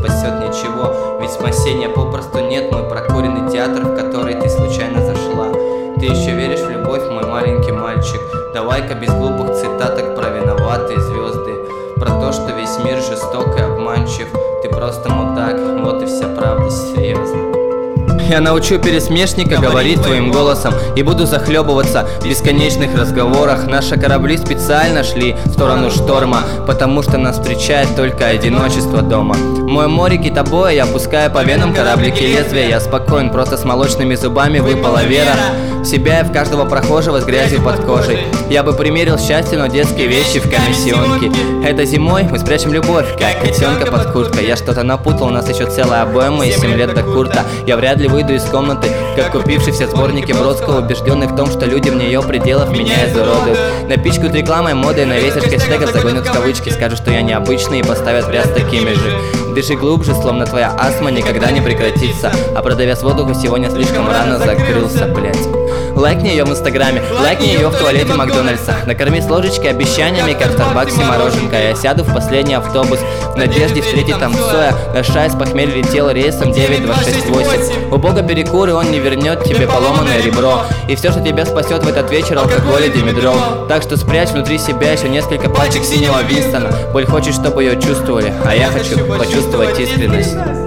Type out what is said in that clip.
спасет ничего. Ведь спасения попросту нет, мой прокуренный театр, в который ты случайно зашла. Ты еще веришь в любовь, мой маленький мальчик? Давай-ка без глупых цитаток про виноватые звезды, про то, что весь мир жесток и обманчив. Ты просто мудак, вот и вся правда, серьезно. Я научу пересмешника говорить твоим голосом и буду захлебываться в бесконечных разговорах. Наши корабли специально шли в сторону шторма, потому что нас встречает только одиночество дома. Мой море китобоя, я пускаю по венам кораблики лезвия. Я спокоен, просто с молочными зубами выпала вера в себя и в каждого прохожего с грязью под кожей. Я бы примерил счастье, но детские вещи в комиссионке. Это зимой мы спрячем любовь, как котенка под курткой. Я что-то напутал, у нас еще целая обойма и 7 лет до курта. Я вряд ли выйду из комнаты, как купивший все сборники Бродского, убежденный в том, что люди вне ее пределов меня изуродуют. Напичкают рекламой, модой, навесят хэштегов, загонят в кавычки, скажут, что я необычный и поставят в ряд с такими же. Дыши глубже, словно твоя астма никогда не прекратится. А продавец воздуха сегодня слишком рано закрылся, блять. Лайкни ее в инстаграме, лайкни ее в туалете Макдональдса. Накорми с ложечки обещаниями, как в Старбаксе мороженка. Я сяду в последний автобус в надежде встретить там Цоя. Наша из похмелья летела рейсом 9268. У Бога перекур, и он не вернет тебе поломанное ребро. И все, что тебя спасет в этот вечер, алкоголь и димедрол. Так что спрячь внутри себя еще несколько пачек синего Винстона. Боль хочет, чтобы ее чувствовали, а я хочу почувствовать искренность.